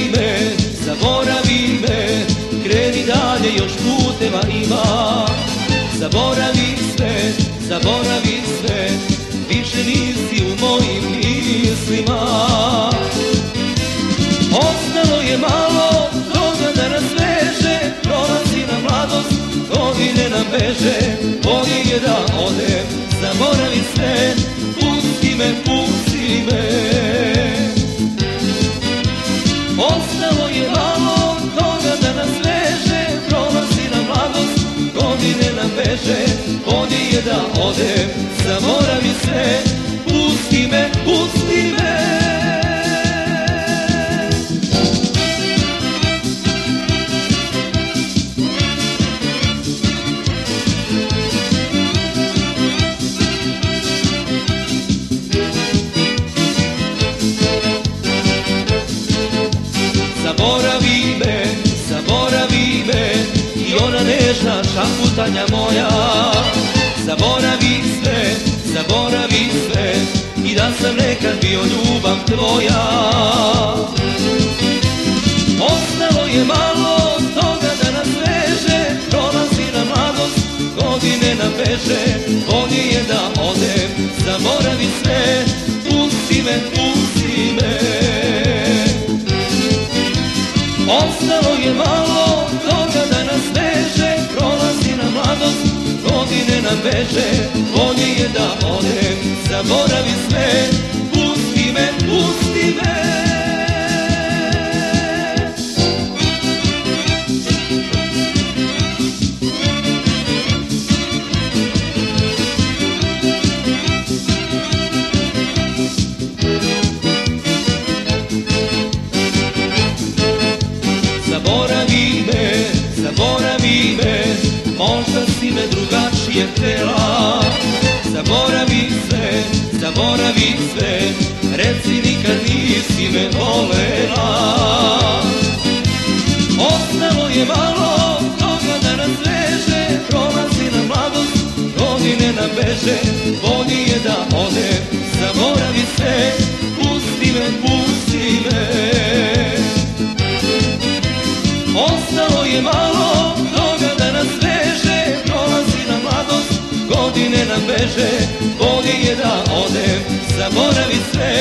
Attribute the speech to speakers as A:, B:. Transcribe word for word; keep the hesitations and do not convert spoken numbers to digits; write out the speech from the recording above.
A: me, zaboravi me, kreni dalje, još puteva ima. Zaboravi sve, zaboravi sve, više nisi u mojim mislima. Ostalo je malo toga da nas veže, prolazi nam mladost, godine nam beže. Bolje je da odem, zaboravi sve, pusti me, pusti me. Ostalo je malo toga da nas veže, prolazi nam mladost, godine nam beže. Bolje je da odem, zaboravi sve, pusti me, pusti me. Zaboravi me, zaboravi me, i ona nežna šaputanja moja. Zaboravi sve, zaboravi sve, i da sam nekad bio ljubav tvoja. Ostalo je malo toga da nas veže, prolazi nam mladost, godine nam beže. Bolje je da odem, zaboravi sve, pusti me, pusti me. Ostalo je malo toga da nas veže, prolazi nam mladost, godine nam beže. Bolje je da odem, zaboravi sve, pusti me, pusti me. Zaboravi me, zaboravi me, možda si me drugačije htjela. Zaboravi sve, zaboravi sve, reci nikad nisi me volela. Ostalo je malo toga da nas veže, prolazi nam mladost, godine nam beže. Bolje je da odem, zaboravi sve, pusti me, pusti me. Ostalo je malo toga da nas veže, prolazi nam mladost, godine nam beže. Bolje je da odem, zaboravi sve,